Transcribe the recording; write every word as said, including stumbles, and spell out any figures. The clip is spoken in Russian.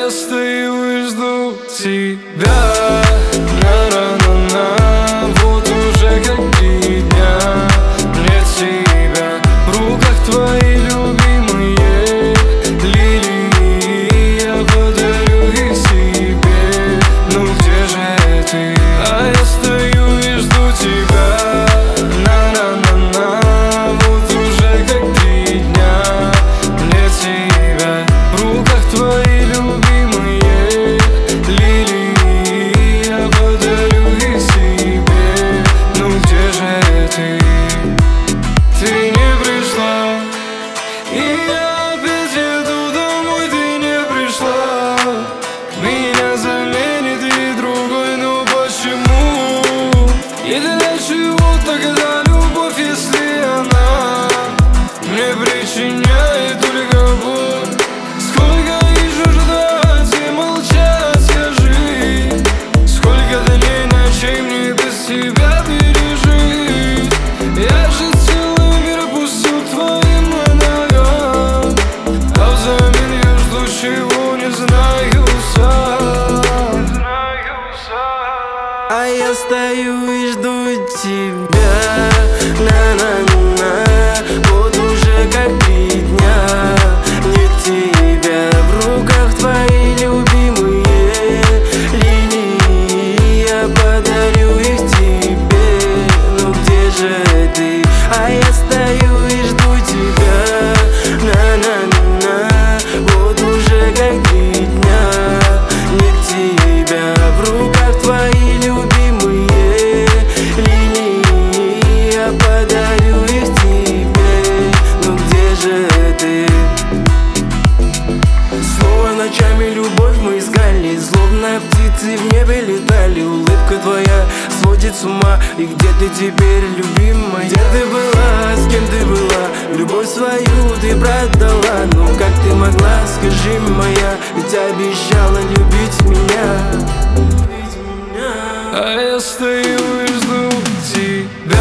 я стою и жду тебя. На-на-на-на, вот уже как три дня нет тебя. В руках твои любимые лилии, я подарю их себе. Ну где же ты? А я стою и жду тебя. На-на-на-на, вот уже как три дня нет тебя. В руках твои любимые лилии, я подарю их себе. Ну где же ты? Ты не пришла, и я опять еду домой. Ты не пришла, меня заменит и другой. Ну почему? И для чего тогда любовь, если она мне причиняет только боль? Сколько еще ждать и молчать, скажи? Сколько дней, ночей мне без тебя пережить? Я же целый мир опустил к твоим ногам, а взамен я жду чего не знаю сам. А я стою и жду тебя. На-на-на, вот уже как три дня нет тебя. В руках твои любимые лилии, я подарю их тебе. Ну где же ты? А я стою и жду тебя. На-на-на, вот уже как три дня нет тебя. В руках твои любимые лилии, я подарю их тебе. Ну где же ты? Снова ночами любовь мы искали, словно птицы в небе летали. Улыбка твоя сводит с ума. И где ты теперь, любимая? Где ты была, с кем ты была? Любовь свою ты продала. Ну как ты могла, скажи, моя? Ведь обещала любить меня. А я стою и жду тебя.